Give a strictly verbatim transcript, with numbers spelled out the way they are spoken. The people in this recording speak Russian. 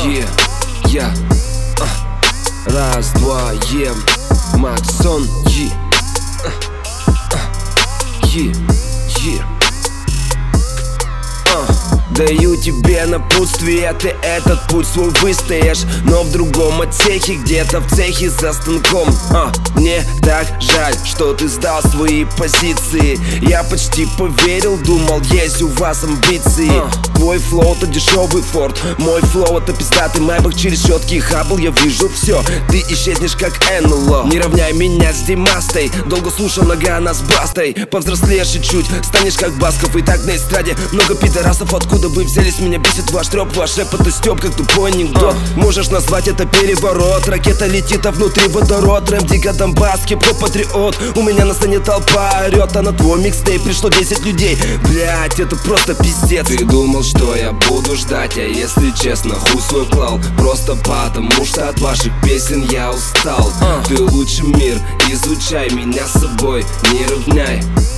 Yeah, я uh. Раз, два, ем Максон, е Е, е Даю тебе напутствие, ты этот путь свой выстоишь, но в другом отсеке, где-то в цехе за станком. а, Мне так жаль, что ты сдал свои позиции. Я почти поверил, думал, есть у вас амбиции. а. Твой флоу — это дешевый форт, мой флоу — это пиздатый майбах. Через четкий хаббл я вижу все, ты исчезнешь как эн эл о. Не равняй меня с Димастой, долго слушал Ноггано с Бастой. Повзрослеешь чуть-чуть, станешь как Басков. И так на эстраде много пидорасов. Откуда вы взялись, меня бесит ваш троп. Ваш рэп — это стёб, как тупой анекдот. uh. Можешь назвать это переворот. Ракета летит, а внутри водород. Рэм дико Донбасс, кепро-патриот. У меня на сцене толпа орёт, а на твой микстейп пришло десять людей. Блять, это просто пиздец. Ты думал, что я буду ждать, а если честно, хуй свой клал. Просто потому, что от ваших песен я устал. uh. Ты лучший мир, изучай меня с собой, не равняй.